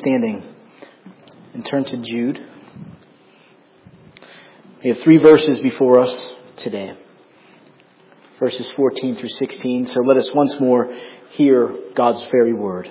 standing and turn to Jude. We have 3 verses before us today. Verses 14 through 16. So let us once more hear God's very word.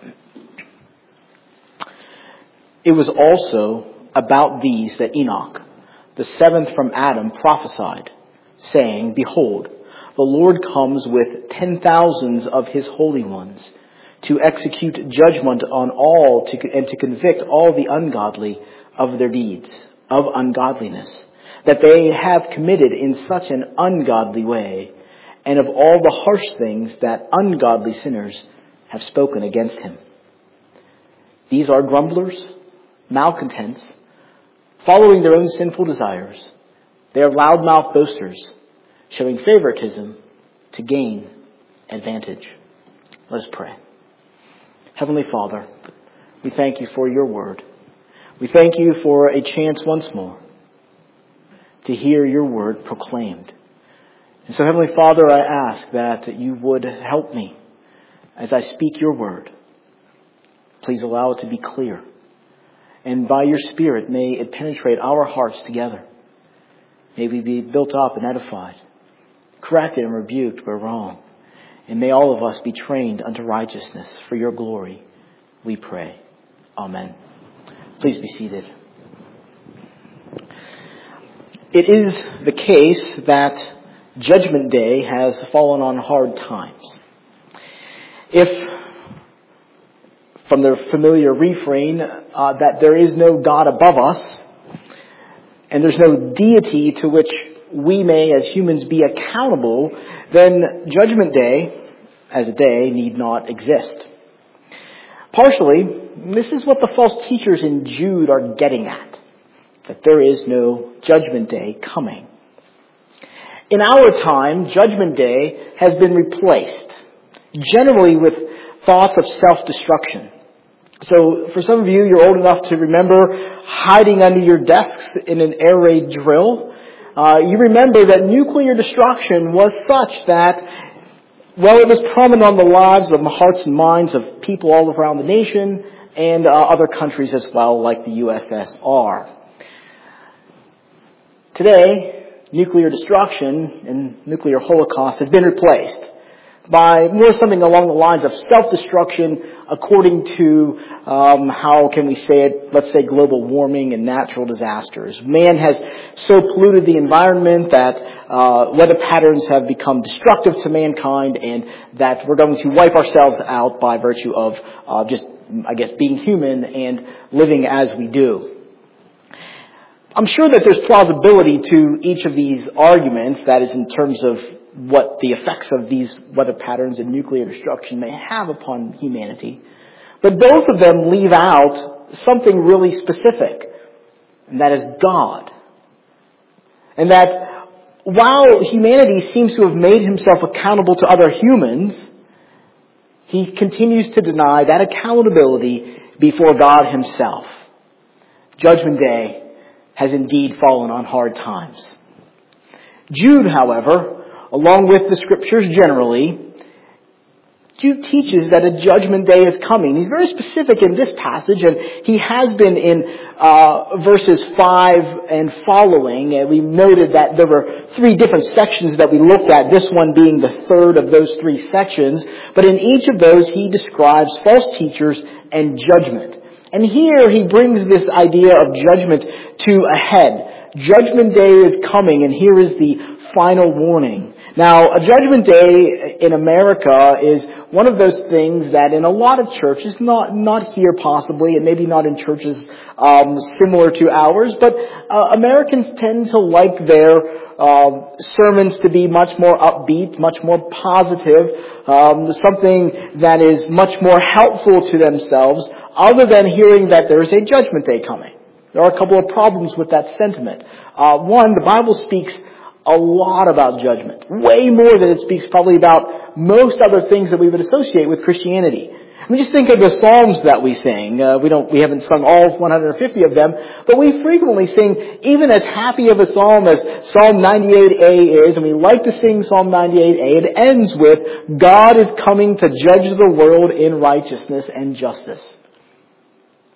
It was also about these that Enoch, the 7th from Adam, prophesied, saying, Behold, the Lord comes with 10,000s of his holy ones, to execute judgment on all and to convict all the ungodly of their deeds of ungodliness that they have committed in such an ungodly way, and of all the harsh things that ungodly sinners have spoken against him. These are grumblers, malcontents, following their own sinful desires. They are loudmouth boasters, showing favoritism to gain advantage. Let us pray. Heavenly Father, we thank you for your word. We thank you for a chance once more to hear your word proclaimed. And so, Heavenly Father, I ask that you would help me as I speak your word. Please allow it to be clear. And by your Spirit, may it penetrate our hearts together. May we be built up and edified, corrected and rebuked where wrong. And may all of us be trained unto righteousness for your glory, we pray. Amen. Please be seated. It is the case that Judgment Day has fallen on hard times. If, from the familiar refrain, that there is no God above us, and there's no deity to which we may as humans be accountable, then Judgment Day as a day need not exist. Partially, this is what the false teachers in Jude are getting at, that there is no Judgment Day coming. In our time, Judgment Day has been replaced, generally with thoughts of self-destruction. So for some of you, you're old enough to remember hiding under your desks in an air raid drill. You remember that nuclear destruction was such that, well, it was prominent on the lives of the hearts and minds of people all around the nation and other countries as well, like the USSR. Today, nuclear destruction and nuclear holocaust has been replaced by more something along the lines of self-destruction according to, how can we say it, let's say global warming and natural disasters. Man has so polluted the environment that weather patterns have become destructive to mankind, and that we're going to wipe ourselves out by virtue of being human and living as we do. I'm sure that there's plausibility to each of these arguments, that is in terms of what the effects of these weather patterns and nuclear destruction may have upon humanity. But both of them leave out something really specific, and that is God. And that while humanity seems to have made himself accountable to other humans, he continues to deny that accountability before God himself. Judgment Day has indeed fallen on hard times. Jude, however, along with the scriptures generally, Jude teaches that a judgment day is coming. He's very specific in this passage, and he has been in verses 5 and following. And we noted that there were 3 different sections that we looked at, this one being the third of those 3 sections. But in each of those, he describes false teachers and judgment. And here he brings this idea of judgment to a head. Judgment Day is coming, and here is the final warning. Now, a Judgment Day in America is one of those things that in a lot of churches, not here possibly, and maybe not in churches similar to ours, but Americans tend to like their sermons to be much more upbeat, much more positive, something that is much more helpful to themselves, other than hearing that there is a Judgment Day coming. There are a couple of problems with that sentiment. One, the Bible speaks a lot about judgment, way more than it speaks probably about most other things that we would associate with Christianity. I mean, just think of the Psalms that we sing. We haven't sung all 150 of them, but we frequently sing even as happy of a psalm as Psalm 98a is, and we like to sing Psalm 98a. It ends with, God is coming to judge the world in righteousness and justice.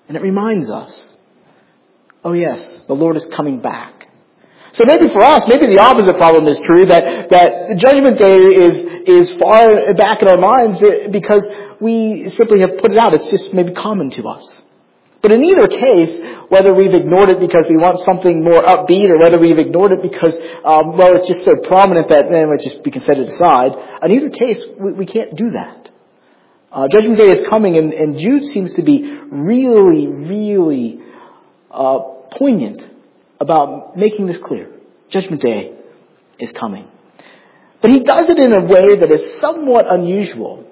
And it reminds us, oh yes, the Lord is coming back. So maybe for us, maybe the opposite problem is true, that Judgment Day is far back in our minds because we simply have put it out. It's just maybe common to us. But in either case, whether we've ignored it because we want something more upbeat or whether we've ignored it because, it's just so prominent that we can set it aside. In either case, we can't do that. Judgment Day is coming, and Jude seems to be really, really poignant about making this clear. Judgment Day is coming. But he does it in a way that is somewhat unusual.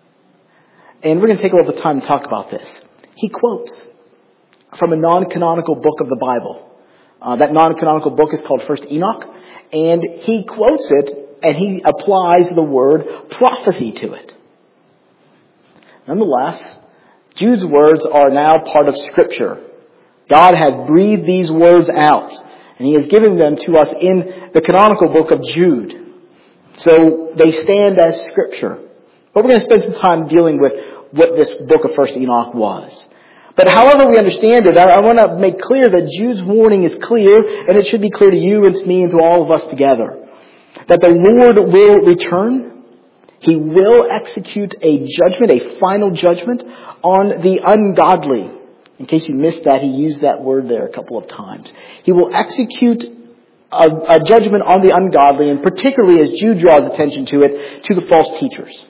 And we're going to take a little bit of time to talk about this. He quotes from a non-canonical book of the Bible. That non-canonical book is called First Enoch. And he quotes it, and he applies the word prophecy to it. Nonetheless, Jude's words are now part of Scripture. God has breathed these words out, and he has given them to us in the canonical book of Jude. So they stand as Scripture. But we're going to spend some time dealing with what this book of First Enoch was. But however we understand it, I want to make clear that Jude's warning is clear, and it should be clear to you and to me and to all of us together, that the Lord will return. He will execute a judgment, a final judgment on the ungodly. In case you missed that, he used that word there a couple of times. He will execute a judgment on the ungodly, and particularly as Jude draws attention to it, to the false teachers.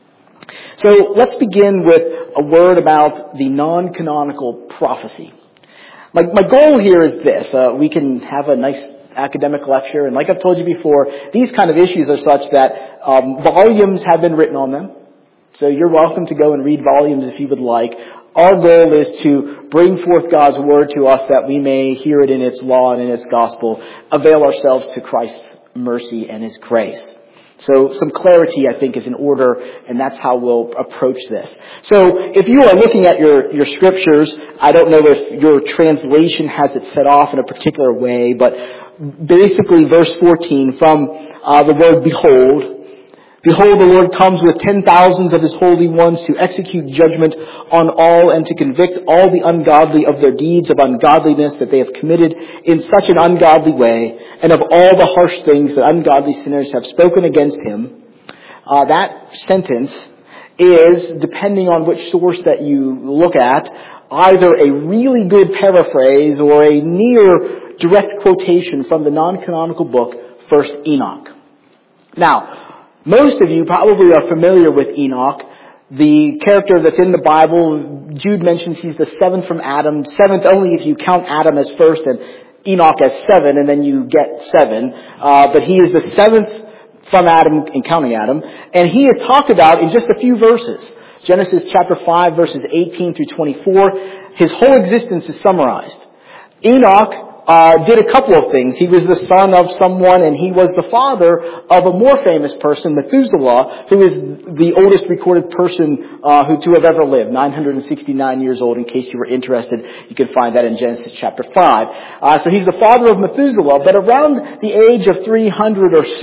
So let's begin with a word about the non-canonical prophecy. My goal here is this. We can have a nice academic lecture, and like I've told you before, these kind of issues are such that volumes have been written on them. So you're welcome to go and read volumes if you would like. Our goal is to bring forth God's Word to us that we may hear it in its law and in its gospel, avail ourselves to Christ's mercy and His grace. So some clarity, I think, is in order, and that's how we'll approach this. So if you are looking at your scriptures, I don't know if your translation has it set off in a particular way, but basically verse 14 from the word behold. Behold, the Lord comes with 10,000s of His holy ones to execute judgment on all and to convict all the ungodly of their deeds of ungodliness that they have committed in such an ungodly way, and of all the harsh things that ungodly sinners have spoken against Him. That sentence is, depending on which source that you look at, either a really good paraphrase or a near direct quotation from the non-canonical book, First Enoch. Now, most of you probably are familiar with Enoch, the character that's in the Bible. Jude mentions he's the seventh from Adam, seventh only if you count Adam as first and Enoch as 7, and then you get 7. But he is the seventh from Adam in counting Adam, and he is talked about in just a few verses. Genesis chapter 5, verses 18 through 24. His whole existence is summarized. Enoch did a couple of things. He was the son of someone, and he was the father of a more famous person, Methuselah, who is the oldest recorded person to have ever lived, 969 years old. In case you were interested, you can find that in Genesis chapter 5. So he's the father of Methuselah, but around the age of 300 or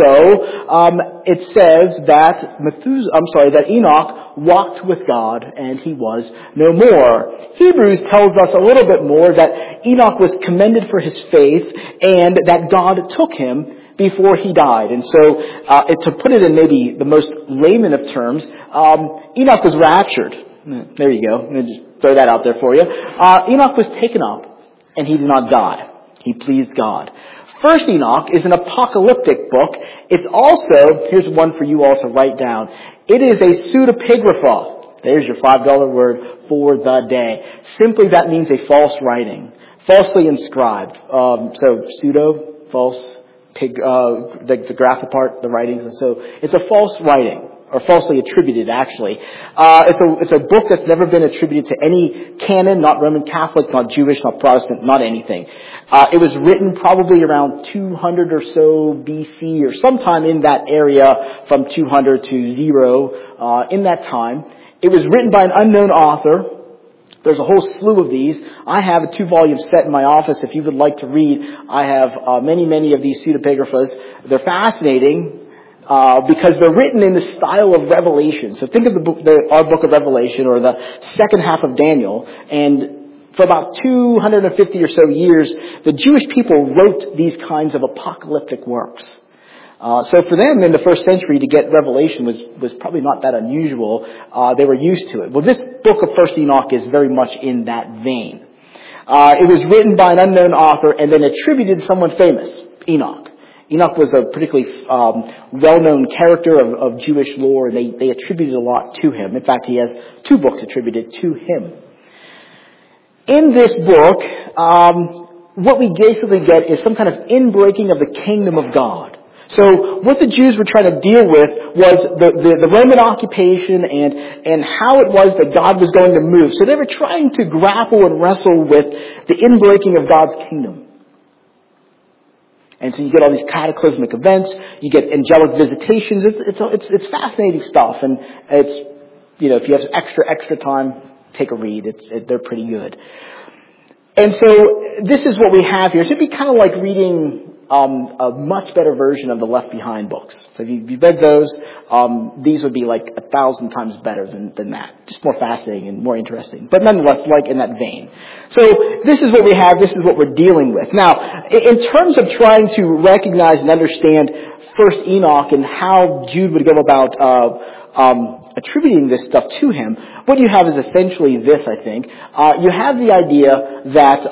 so, it says that Enoch walked with God, and he was no more. Hebrews tells us a little bit more that Enoch was commended for his faith, and that God took him before he died. And so, to put it in maybe the most layman of terms, Enoch was raptured. There you go. Let me just throw that out there for you. Enoch was taken up, and he did not die. He pleased God. First Enoch is an apocalyptic book. It's also, here's one for you all to write down. It is a pseudepigrapha. There's your $5 word for the day. Simply that means a false writing. Falsely inscribed. So pseudo, false, the graph part, the writings, and so it's a false writing, or falsely attributed actually. It's a book that's never been attributed to any canon, not Roman Catholic, not Jewish, not Protestant, not anything. It was written probably around 200 or so BC, or sometime in that area from 200 to 0 in that time. It was written by an unknown author. There's a whole slew of these. I have a 2-volume set in my office. If you would like to read, I have many of these pseudepigraphas. They're fascinating because they're written in the style of Revelation. So think of our book of Revelation, or the second half of Daniel, and for about 250 or so years, the Jewish people wrote these kinds of apocalyptic works. So for them in the first century to get revelation was probably not that unusual. They were used to it. Well, this book of First Enoch is very much in that vein. It was written by an unknown author and then attributed to someone famous, Enoch. Enoch was a particularly well-known character of Jewish lore, and they attributed a lot to him. In fact, he has 2 books attributed to him. In this book, what we basically get is some kind of inbreaking of the kingdom of God. So what the Jews were trying to deal with was the Roman occupation and how it was that God was going to move. So they were trying to grapple and wrestle with the inbreaking of God's kingdom. And so you get all these cataclysmic events, you get angelic visitations. It's fascinating stuff, and it's, if you have extra time, take a read. They're pretty good. And so this is what we have here. So it'd be kind of like reading a much better version of the Left Behind books. So if you've read those, these would be like 1,000 times better than that. Just more fascinating and more interesting. But nonetheless, like in that vein. So this is what we have. This is what we're dealing with. Now, in terms of trying to recognize and understand First Enoch and how Jude would go about attributing this stuff to him, what you have is essentially this, I think. You have the idea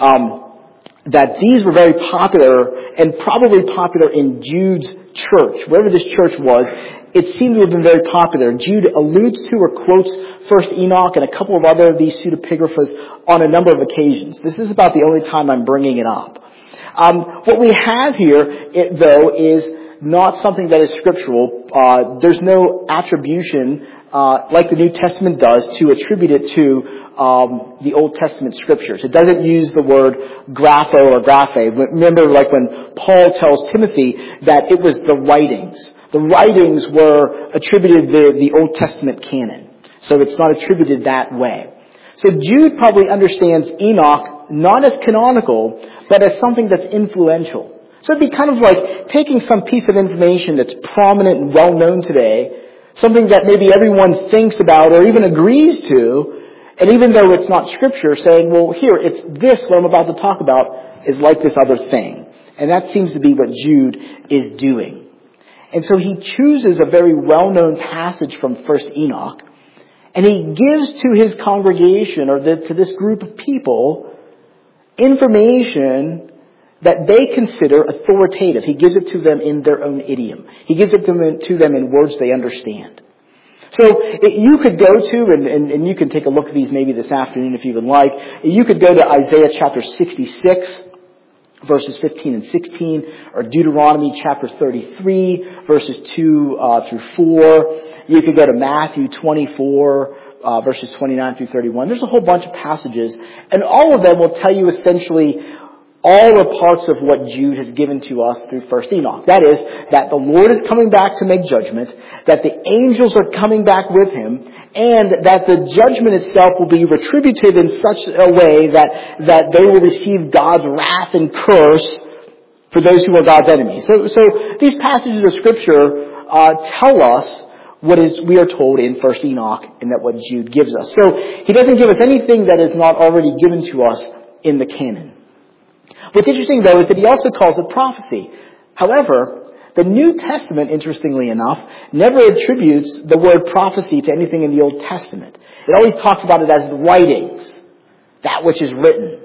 that these were very popular and probably popular in Jude's church. Wherever this church was, it seemed to have been very popular. Jude alludes to or quotes First Enoch and a couple of other of these pseudepigraphas on a number of occasions. This is about the only time I'm bringing it up. What we have here, though, is not something that is scriptural. There's no attribution like the New Testament does to attribute it to the Old Testament scriptures. It doesn't use the word grapho or graphe. Remember, like when Paul tells Timothy that it was the writings. The writings were attributed to the Old Testament canon. So it's not attributed that way. So Jude probably understands Enoch not as canonical, but as something that's influential. So it'd be kind of like taking some piece of information that's prominent and well known today, something that maybe everyone thinks about or even agrees to, and even though it's not scripture, saying, well, here, it's this what I'm about to talk about is like this other thing. And that seems to be what Jude is doing. And so he chooses a very well-known passage from First Enoch, and he gives to his congregation or to this group of people information that they consider authoritative. He gives it to them in their own idiom. He gives it to them in words they understand. So you could go to, and you can take a look at these maybe this afternoon if you would like. You could go to Isaiah chapter 66, verses 15 and 16, or Deuteronomy chapter 33, verses 2 through 4. You could go to Matthew 24, verses 29 through 31. There's a whole bunch of passages, and all of them will tell you essentially all the parts of what Jude has given to us through First Enoch. That is, that the Lord is coming back to make judgment, that the angels are coming back with him, and that the judgment itself will be retributive in such a way that they will receive God's wrath and curse for those who are God's enemies. So these passages of Scripture tell us what we are told in First Enoch, and that what Jude gives us. So he doesn't give us anything that is not already given to us in the canon. What's interesting, though, is that he also calls it prophecy. However, the New Testament, interestingly enough, never attributes the word prophecy to anything in the Old Testament. It always talks about it as the writings, that which is written.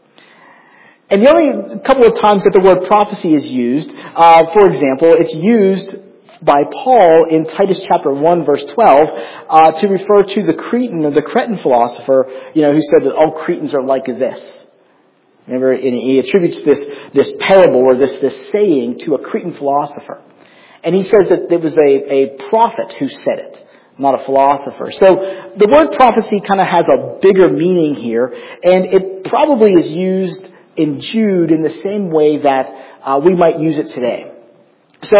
And the only couple of times that the word prophecy is used, for example, it's used by Paul in Titus chapter 1, verse 12, to refer to the Cretan philosopher, who said that all Cretans are like this. Remember, and he attributes this parable or this saying to a Cretan philosopher. And he says that it was a prophet who said it, not a philosopher. So the word prophecy kind of has a bigger meaning here, and it probably is used in Jude in the same way that we might use it today. So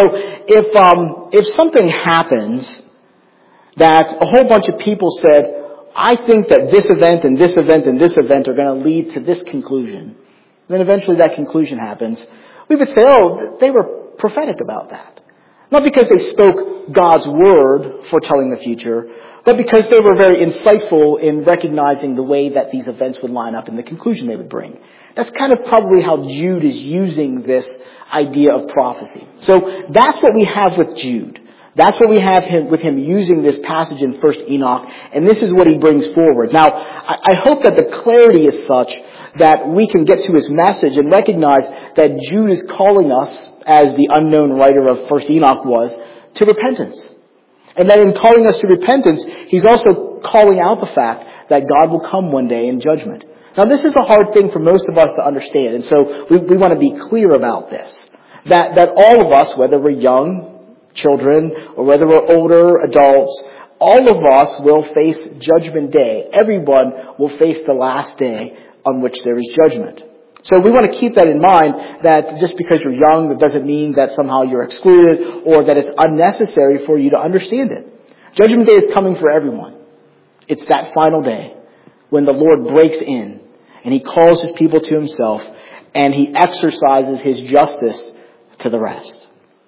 if something happens that a whole bunch of people said, I think that this event and this event and this event are going to lead to this conclusion. Then eventually that conclusion happens. We would say, they were prophetic about that. Not because they spoke God's word foretelling the future, but because they were very insightful in recognizing the way that these events would line up and the conclusion they would bring. That's kind of probably how Jude is using this idea of prophecy. So that's what we have with Jude. That's what we have with him using this passage in 1 Enoch, and this is what he brings forward. Now, I hope that the clarity is such that we can get to his message and recognize that Jude is calling us, as the unknown writer of 1 Enoch was, to repentance. And that in calling us to repentance, he's also calling out the fact that God will come one day in judgment. Now, this is a hard thing for most of us to understand, and so we want to be clear about this. That all of us, whether we're young children or whether we're older adults, all of us will face Judgment Day. Everyone will face the last day on which there is judgment. So we want to keep that in mind, that just because you're young, that doesn't mean that somehow you're excluded or that it's unnecessary for you to understand it. Judgment Day is coming for everyone. It's that final day when the Lord breaks in and he calls his people to himself and he exercises his justice to the rest.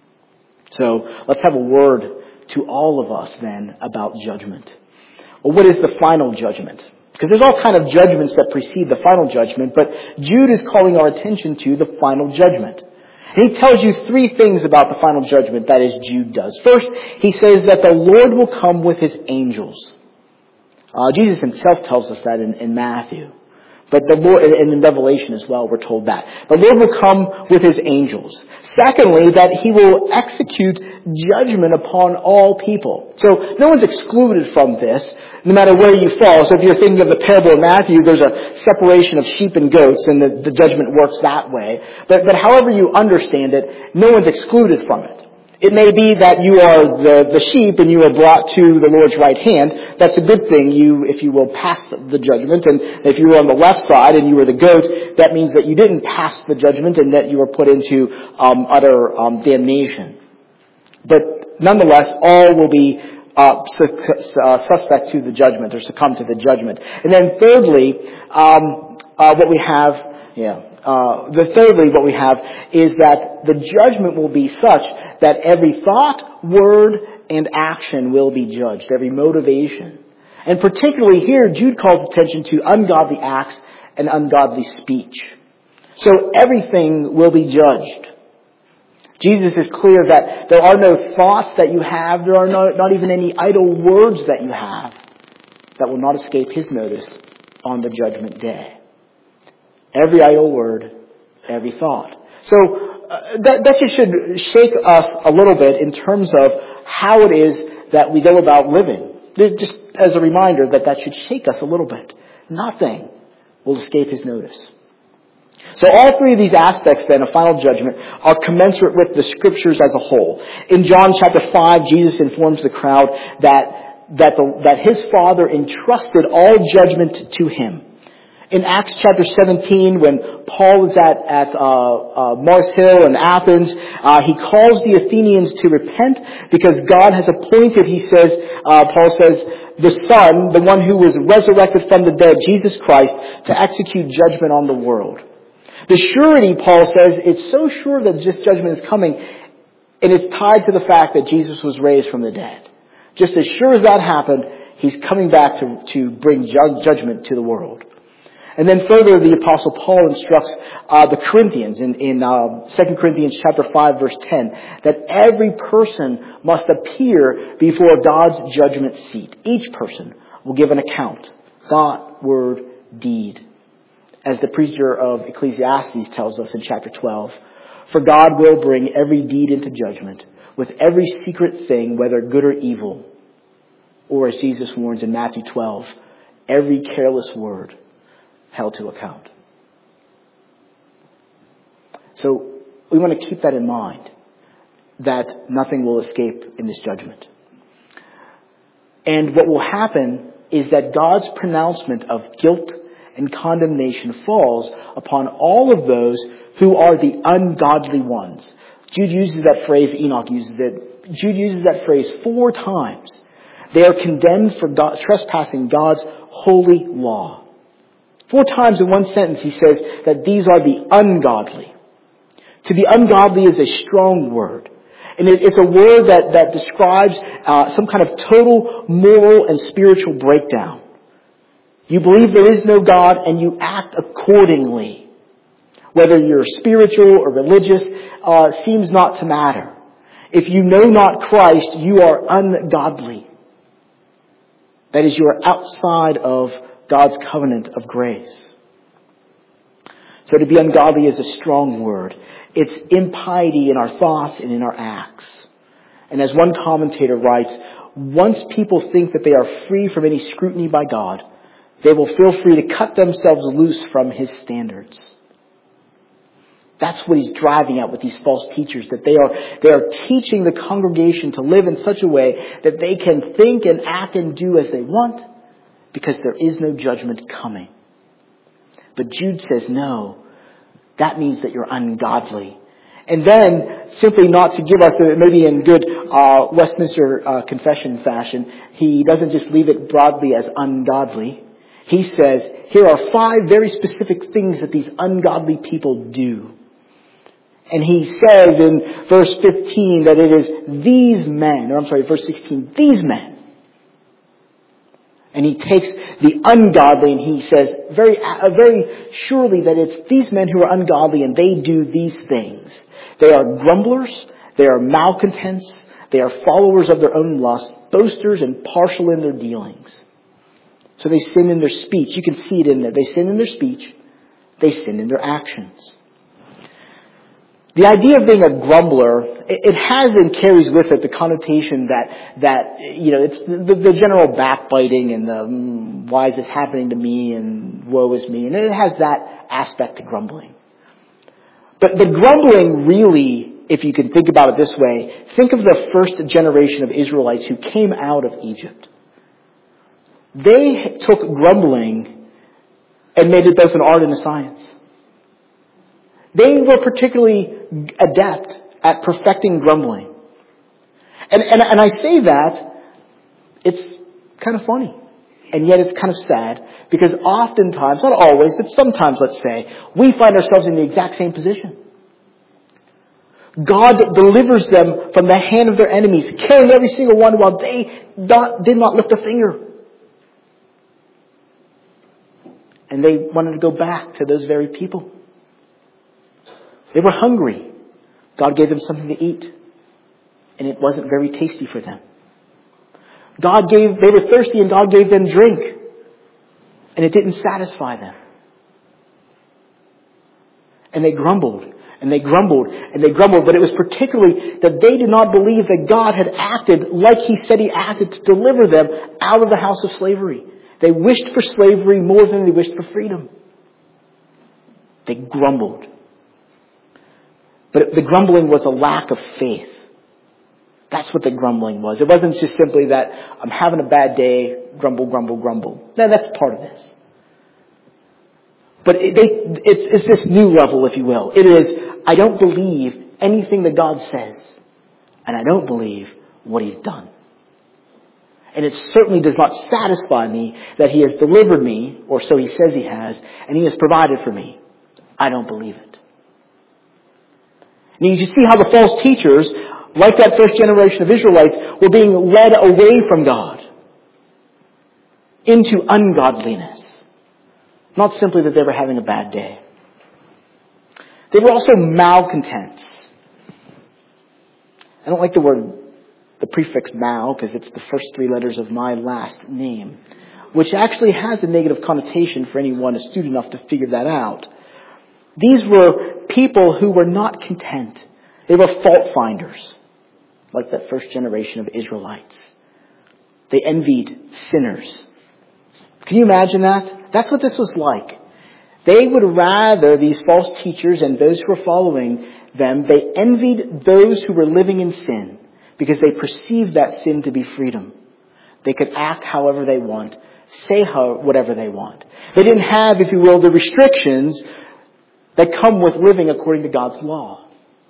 So let's have a word to all of us then about judgment. Well, what is the final judgment? Because there's all kind of judgments that precede the final judgment, but Jude is calling our attention to the final judgment. And he tells you three things about the final judgment, that is, Jude does. First, he says that the Lord will come with his angels. Jesus himself tells us that in Matthew. But the Lord, and in Revelation as well, we're told that. The Lord will come with his angels. Secondly, that he will execute judgment upon all people. So no one's excluded from this, no matter where you fall. So if you're thinking of the parable of Matthew, there's a separation of sheep and goats, and the judgment works that way. But however you understand it, no one's excluded from it. It may be that you are the sheep and you are brought to the Lord's right hand. That's a good thing, if you will pass the judgment. And if you were on the left side and you were the goat, that means that you didn't pass the judgment and that you were put into utter damnation. But nonetheless, all will be suspect to the judgment or succumb to the judgment. And then thirdly, what we have is that the judgment will be such that every thought, word, and action will be judged, every motivation. And particularly here, Jude calls attention to ungodly acts and ungodly speech. So everything will be judged. Jesus is clear that there are no thoughts that you have, there are not even any idle words that you have that will not escape his notice on the judgment day. Every idle word, every thought. So that just should shake us a little bit in terms of how it is that we go about living. Just as a reminder that should shake us a little bit. Nothing will escape his notice. So all three of these aspects then of final judgment are commensurate with the scriptures as a whole. In John chapter 5, Jesus informs the crowd that his Father entrusted all judgment to him. In Acts chapter 17, when Paul is at Mars Hill in Athens, he calls the Athenians to repent because God has appointed, Paul says, the Son, the one who was resurrected from the dead, Jesus Christ, to execute judgment on the world. The surety, Paul says, it's so sure that this judgment is coming, and it's tied to the fact that Jesus was raised from the dead. Just as sure as that happened, he's coming back to bring judgment to the world. And then further, the Apostle Paul instructs the Corinthians in 2 Corinthians chapter 5, verse 10, that every person must appear before God's judgment seat. Each person will give an account, thought, word, deed. As the preacher of Ecclesiastes tells us in chapter 12, for God will bring every deed into judgment, with every secret thing, whether good or evil. Or as Jesus warns in Matthew 12, every careless word held to account. So we want to keep that in mind, that nothing will escape in this judgment. And what will happen is that God's pronouncement of guilt and condemnation falls upon all of those who are the ungodly ones. Jude uses that phrase, Enoch uses it. Jude uses that phrase 4 times. They are condemned for trespassing God's holy law. 4 times in one sentence he says that these are the ungodly. To be ungodly is a strong word. And it's a word that describes some kind of total moral and spiritual breakdown. You believe there is no God and you act accordingly. Whether you're spiritual or religious seems not to matter. If you know not Christ, you are ungodly. That is, you are outside of God's covenant of grace. So to be ungodly is a strong word. It's impiety in our thoughts and in our acts. And as one commentator writes, once people think that they are free from any scrutiny by God, they will feel free to cut themselves loose from His standards. That's what He's driving at with these false teachers, that they are teaching the congregation to live in such a way that they can think and act and do as they want because there is no judgment coming. But Jude says, no, that means that you're ungodly. And then, simply not to give us, maybe in good Westminster Confession fashion, he doesn't just leave it broadly as ungodly. He says, here are 5 very specific things that these ungodly people do. And he says in verse 15 that it is verse 16, these men. And he takes the ungodly and he says very surely that it's these men who are ungodly and they do these things. They are grumblers, they are malcontents, they are followers of their own lust, boasters and partial in their dealings. So they sin in their speech. You can see it in there. They sin in their speech, they sin in their actions. The idea of being a grumbler, it has and carries with it the connotation that it's the general backbiting and the why is this happening to me and woe is me, and it has that aspect to grumbling. But the grumbling really, if you can think about it this way, think of the first generation of Israelites who came out of Egypt. They took grumbling and made it both an art and a science. They were particularly adept at perfecting grumbling. And I say that, it's kind of funny. And yet it's kind of sad, because oftentimes, not always, but sometimes, let's say, we find ourselves in the exact same position. God delivers them from the hand of their enemies, killing every single one while they did not lift a finger. And they wanted to go back to those very people. They were hungry. God gave them something to eat. And it wasn't very tasty for them. They were thirsty and God gave them drink. And it didn't satisfy them. And they grumbled. And they grumbled. And they grumbled. But it was particularly that they did not believe that God had acted like He said He acted to deliver them out of the house of slavery. They wished for slavery more than they wished for freedom. They grumbled. But the grumbling was a lack of faith. That's what the grumbling was. It wasn't just simply that I'm having a bad day, grumble, grumble, grumble. No, that's part of this. But it's this new level, if you will. It is, I don't believe anything that God says. And I don't believe what He's done. And it certainly does not satisfy me that He has delivered me, or so He says He has, and He has provided for me. I don't believe it. And you see how the false teachers, like that first generation of Israelites, were being led away from God into ungodliness. Not simply that they were having a bad day. They were also malcontents. I don't like the prefix mal, because it's the first 3 letters of my last name, which actually has a negative connotation for anyone astute enough to figure that out. These were people who were not content. They were fault finders, like that first generation of Israelites. They envied sinners. Can you imagine that? That's what this was like. They would rather, these false teachers and those who were following them, they envied those who were living in sin because they perceived that sin to be freedom. They could act however they want, say whatever they want. They didn't have, if you will, the restrictions that come with living according to God's law.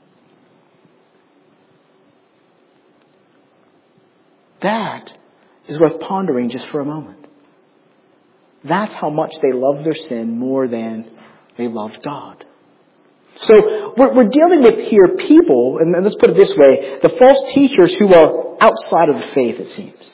That is worth pondering just for a moment. That's how much they loved their sin more than they loved God. So we're dealing with here people, and let's put it this way, the false teachers who are outside of the faith, it seems.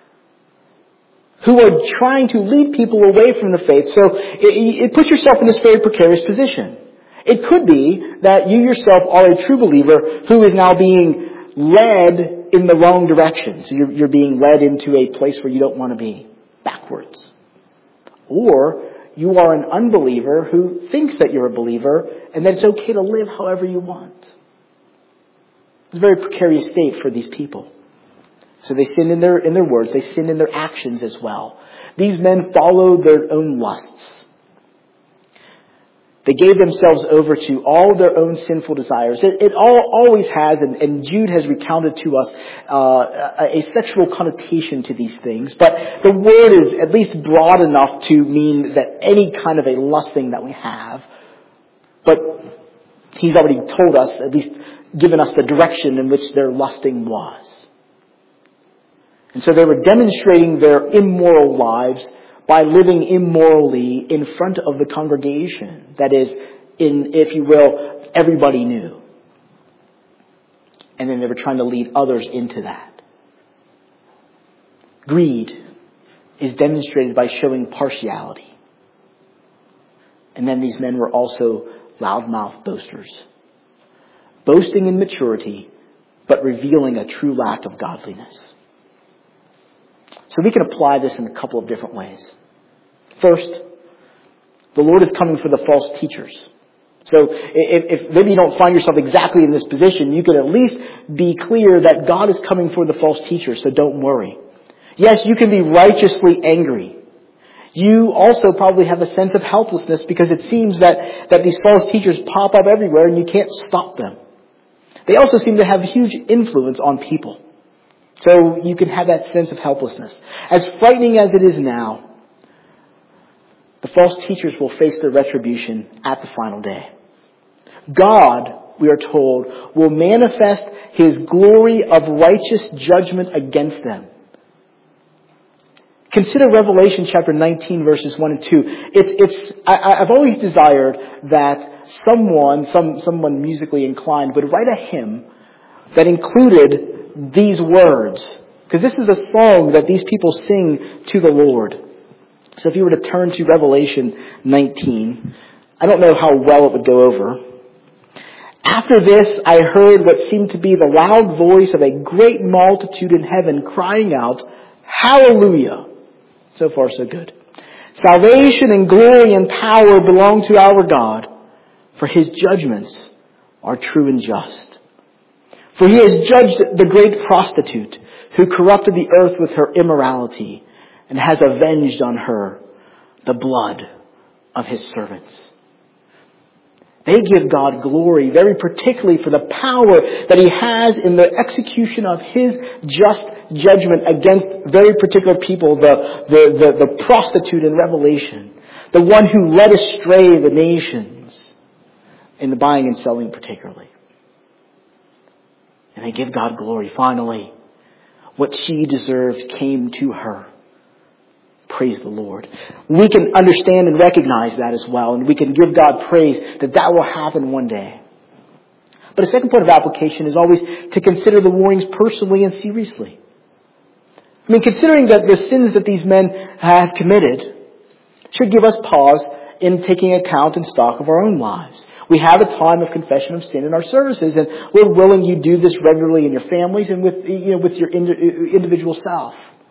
Who are trying to lead people away from the faith. So it puts yourself in this very precarious position. It could be that you yourself are a true believer who is now being led in the wrong direction. So you're being led into a place where you don't want to be, backwards. Or you are an unbeliever who thinks that you're a believer and that it's okay to live however you want. It's a very precarious state for these people. So they sin in their words, they sin in their actions as well. These men followed their own lusts. They gave themselves over to all their own sinful desires. It always has, and Jude has recounted to us a sexual connotation to these things. But the word is at least broad enough to mean that any kind of a lusting that we have. But he's already told us, at least given us the direction in which their lusting was. And so they were demonstrating their immoral lives by living immorally in front of the congregation. That is, if you will, everybody knew. And then they were trying to lead others into that. Greed is demonstrated by showing partiality. And then these men were also loudmouth boasters. Boasting in maturity, but revealing a true lack of godliness. So we can apply this in a couple of different ways. First, the Lord is coming for the false teachers. So if maybe you don't find yourself exactly in this position, you can at least be clear that God is coming for the false teachers, so don't worry. Yes, you can be righteously angry. You also probably have a sense of helplessness because it seems that these false teachers pop up everywhere and you can't stop them. They also seem to have huge influence on people. So you can have that sense of helplessness. As frightening as it is now, the false teachers will face their retribution at the final day. God, we are told, will manifest His glory of righteous judgment against them. Consider Revelation chapter 19 verses 1 and 2. I've always desired that someone musically inclined would write a hymn that included these words. Because this is a song that these people sing to the Lord. So if you were to turn to Revelation 19, I don't know how well it would go over. After this, I heard what seemed to be the loud voice of a great multitude in heaven crying out, Hallelujah! So far, so good. Salvation and glory and power belong to our God, for His judgments are true and just. For He has judged the great prostitute who corrupted the earth with her immorality and has avenged on her the blood of His servants. They give God glory very particularly for the power that He has in the execution of His just judgment against very particular people, the prostitute in Revelation, the one who led astray the nations in the buying and selling particularly. And they give God glory. Finally, what she deserved came to her. Praise the Lord. We can understand and recognize that as well. And we can give God praise that will happen one day. But a second point of application is always to consider the warnings personally and seriously. I mean, considering that the sins that these men have committed should give us pause in taking account and stock of our own lives. We have a time of confession of sin in our services, and we're willing you do this regularly in your families and with your individual self.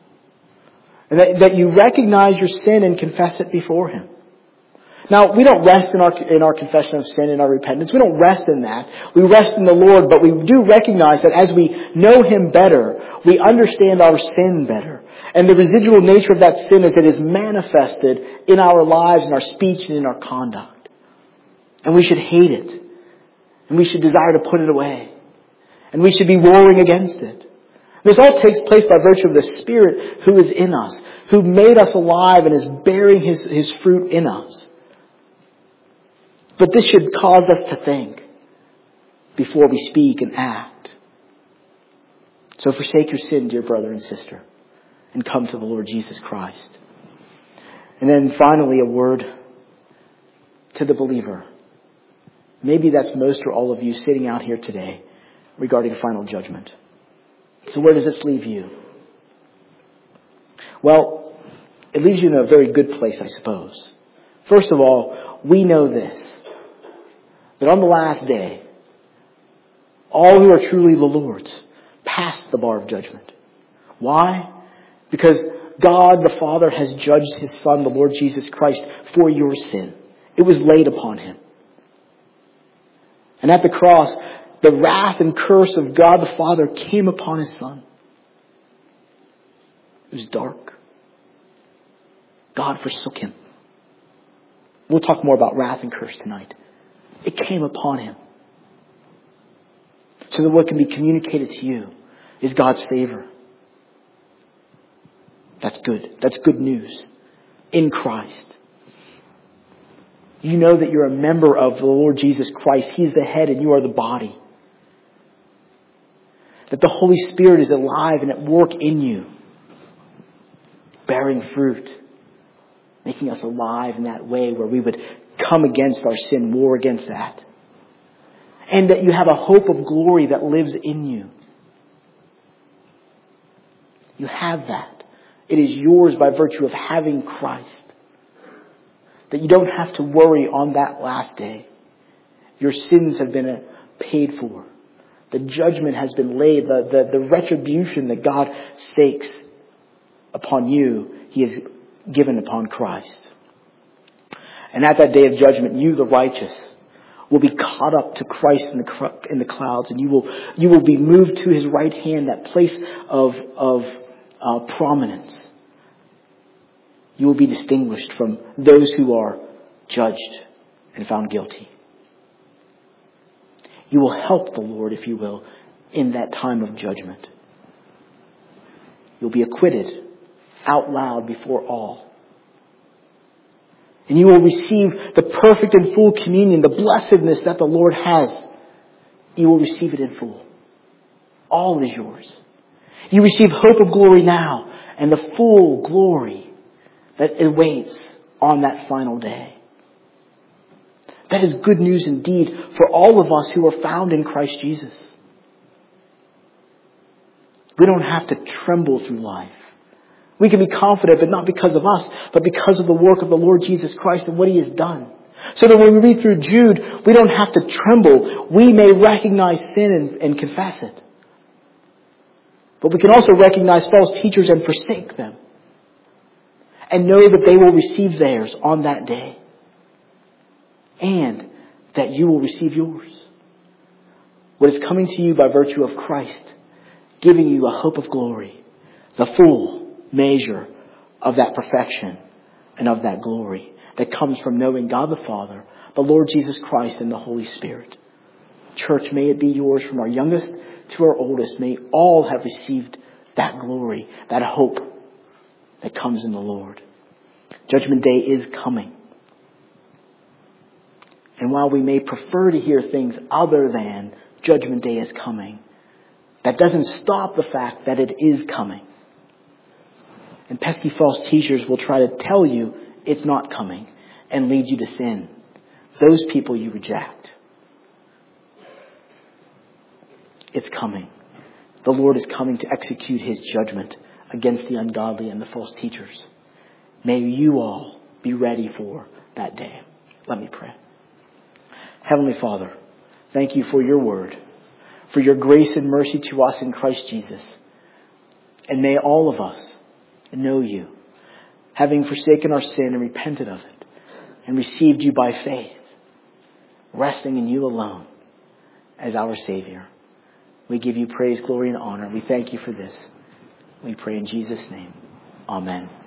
And that you recognize your sin and confess it before Him. Now, we don't rest in our confession of sin and our repentance. We don't rest in that. We rest in the Lord, but we do recognize that as we know Him better, we understand our sin better. And the residual nature of that sin is that it is manifested in our lives, in our speech, and in our conduct. And we should hate it. And we should desire to put it away. And we should be warring against it. This all takes place by virtue of the Spirit who is in us, who made us alive and is bearing His fruit in us. But this should cause us to think before we speak and act. So forsake your sin, dear brother and sister, and come to the Lord Jesus Christ. And then finally, a word to the believer. Maybe that's most or all of you sitting out here today regarding final judgment. So where does this leave you? Well, it leaves you in a very good place, I suppose. First of all, we know this, that on the last day, all who are truly the Lord's pass the bar of judgment. Why? Because God the Father has judged His Son, the Lord Jesus Christ, for your sin. It was laid upon Him. And at the cross, the wrath and curse of God the Father came upon His Son. It was dark. God forsook Him. We'll talk more about wrath and curse tonight. It came upon Him. So that what can be communicated to you is God's favor. That's good. That's good news. In Christ. You know that you're a member of the Lord Jesus Christ. He's the head and you are the body. That the Holy Spirit is alive and at work in you. Bearing fruit. Making us alive in that way where we would come against our sin, war against that. And that you have a hope of glory that lives in you. You have that. It is yours by virtue of having Christ. That you don't have to worry on that last day. Your sins have been paid for. The judgment has been laid. The retribution that God stakes upon you, He has given upon Christ. And at that day of judgment, you, the righteous, will be caught up to Christ in the clouds, and you will be moved to His right hand, that place of prominence. You will be distinguished from those who are judged and found guilty. You will help the Lord, if you will, in that time of judgment. You'll be acquitted out loud before all. And you will receive the perfect and full communion, the blessedness that the Lord has. You will receive it in full. All is yours. You receive hope of glory now and the full glory that awaits on that final day. That is good news indeed for all of us who are found in Christ Jesus. We don't have to tremble through life. We can be confident, but not because of us, but because of the work of the Lord Jesus Christ and what He has done. So that when we read through Jude, we don't have to tremble. We may recognize sin and confess it. But we can also recognize false teachers and forsake them. And know that they will receive theirs on that day. And that you will receive yours. What is coming to you by virtue of Christ, giving you a hope of glory, the full measure of that perfection and of that glory that comes from knowing God the Father, the Lord Jesus Christ, and the Holy Spirit. Church, may it be yours from our youngest to our oldest. May all have received that glory, that hope that comes in the Lord. Judgment Day is coming. And while we may prefer to hear things other than Judgment Day is coming, that doesn't stop the fact that it is coming. And pesky false teachers will try to tell you it's not coming and lead you to sin. Those people you reject. It's coming. The Lord is coming to execute His judgment against the ungodly and the false teachers. May you all be ready for that day. Let me pray. Heavenly Father, thank you for your word, for your grace and mercy to us in Christ Jesus. And may all of us know you, having forsaken our sin and repented of it, and received you by faith, resting in you alone as our Savior. We give you praise, glory, and honor. We thank you for this. We pray in Jesus' name. Amen.